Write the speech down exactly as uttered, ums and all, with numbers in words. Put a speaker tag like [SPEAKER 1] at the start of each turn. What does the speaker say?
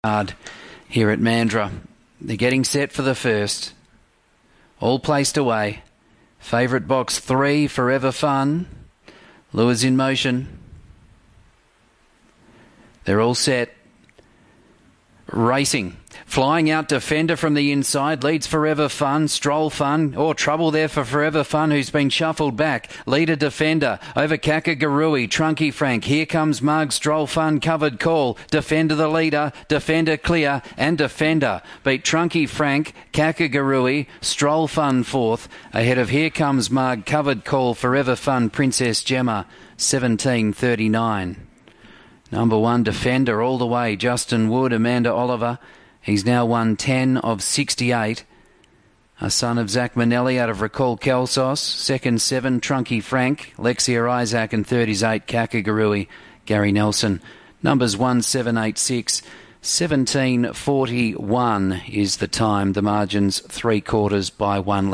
[SPEAKER 1] Hard here at Mandurah. They're getting set for the first. All placed away. Favourite box three, Forever Fun. Lures in motion. They're all set. Racing. Flying out Defender from the inside. Leads Forever Fun. Stroll Fun. Oh, trouble there for Forever Fun, who's been shuffled back. Leader Defender. Over Kakagarui. Trunky Frank. Here comes Mug. Stroll Fun. Covered Call. Defender the leader. Defender clear. And Defender beat Trunky Frank. Kakagarui. Stroll Fun fourth. Ahead of Here Comes Mug. Covered Call. Forever Fun. Princess Gemma. seventeen thirty-nine. Number one, Defender all the way. Justin Wood, Amanda Oliver. He's now won ten of sixty-eight. A son of Zach Manelli out of Recall Kelsos. Second, seven, Trunky Frank. Lexia Isaac, and third is eight, Kakagarui, Gary Nelson. Numbers one, seven, eight, six. seventeen forty-one is the time. The margins three quarters by one.